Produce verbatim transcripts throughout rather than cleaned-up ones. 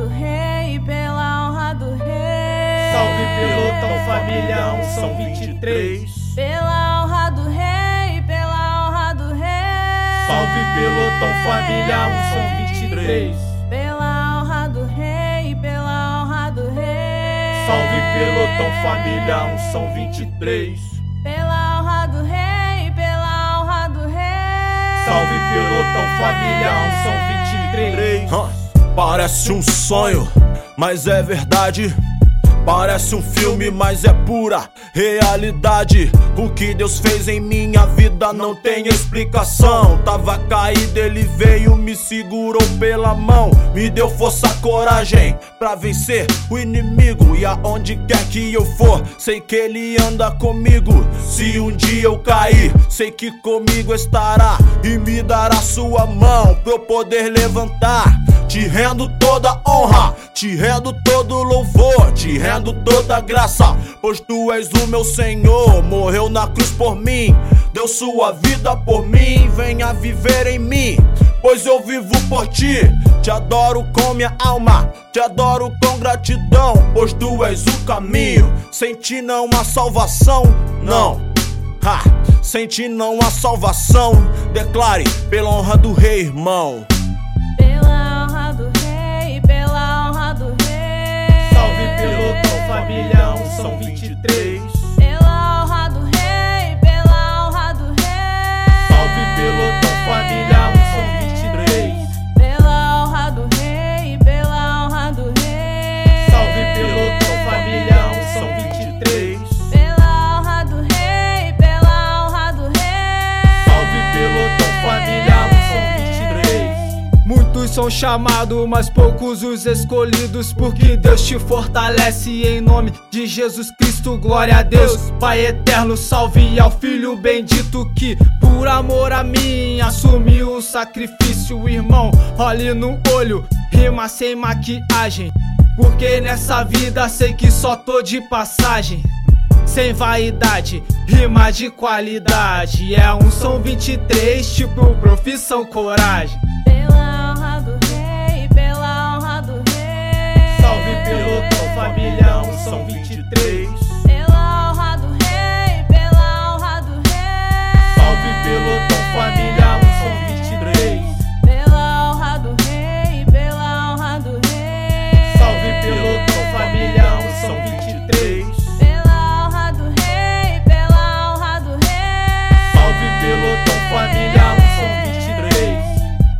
do rei, pela honra do rei. Salve pelotão, família, unção vinte e três. Pela honra do rei, pela honra do rei. Salve pelotão, família, unção vinte e três. Pela honra do rei, pela honra do rei. Salve pelotão, família, unção vinte e três. Pela honra do rei, pela honra do rei. Salve pelotão, família, unção vinte e três. Huh. Parece um sonho, mas é verdade. Parece um filme, mas é pura realidade. O que Deus fez em minha vida não tem explicação. Tava caído, ele veio, me segurou pela mão, me deu força, coragem pra vencer o inimigo. E aonde quer que eu for, sei que ele anda comigo. Se um dia eu cair, sei que comigo estará e me dará sua mão pra eu poder levantar. Te rendo toda honra, te rendo todo louvor, te rendo toda graça, pois tu és o meu Senhor. Morreu na cruz por mim, deu sua vida por mim. Venha viver em mim, pois eu vivo por ti. Te adoro com minha alma, te adoro com gratidão, pois tu és o caminho. Sem ti não há salvação, não. Ha! Sem ti não há salvação. Declare pela honra do rei, irmão. Pela honra do rei, pela honra do rei. Salve pelotão, família, unção vinte e três. Pela honra do rei, pela honra do rei. Salve pelotão, família, unção vinte e três. Pela honra do rei, pela honra do rei. Salve pelotão, família, unção vinte e três. Pela honra do rei, pela honra do rei. Salve pelotão, família, unção vinte e três. Muitos são chamados, mas poucos os escolhidos, porque Deus te fortalece em nome de Jesus Cristo. Glória a Deus, Pai eterno, salve ao Filho bendito que por amor a mim assumiu o sacrifício. Irmão, olhe no olho, rima sem maquiagem, porque nessa vida sei que só tô de passagem. Sem vaidade, rima de qualidade, é um som vinte e três, tipo profissão coragem. Pela honra do rei, pela honra do rei. Salve pelotão, família, unção vinte e três. Pela honra do rei, pela honra do rei. Salve pelotão, família, unção vinte e três. Pela honra do rei, pela honra do rei. Salve pelotão, família, unção vinte e três. Pela honra do rei, pela honra do rei. Salve pelotão, família, unção vinte e três.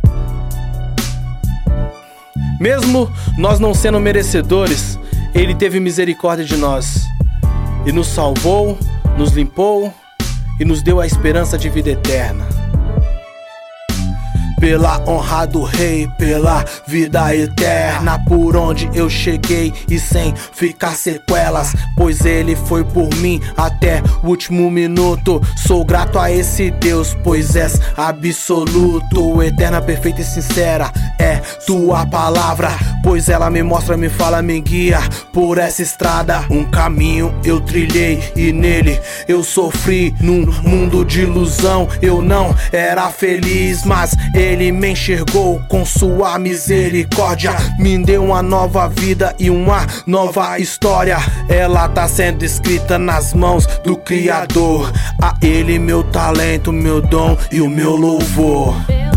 Mesmo nós não sendo merecedores, Ele teve misericórdia de nós e nos salvou, nos limpou e nos deu a esperança de vida eterna. Pela honra do rei, pela vida eterna, por onde eu cheguei e sem ficar sequelas, pois ele foi por mim até o último minuto. Sou grato a esse Deus, pois és absoluto. Eterna, perfeita e sincera é tua palavra, pois ela me mostra, me fala, me guia por essa estrada. Um caminho eu trilhei e nele eu sofri. Num mundo de ilusão eu não era feliz, mas ele me enxergou com sua misericórdia, me deu uma nova vida e uma nova história. Ela tá sendo escrita nas mãos do Criador. A ele meu talento, meu dom e o meu louvor.